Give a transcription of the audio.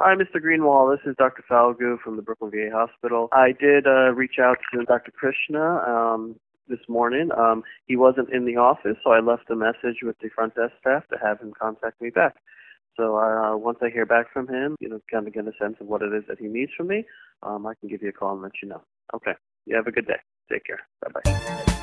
Hi, Mr. Greenwald. This is Dr. Falgu from the Brooklyn VA Hospital. I did reach out to Dr. Krishna this morning. He wasn't in the office, so I left a message with the front desk staff to have him contact me back. So once I hear back from him, kind of get a sense of what it is that he needs from me, I can give you a call and let you know. Okay. You have a good day. Take care. Bye-bye.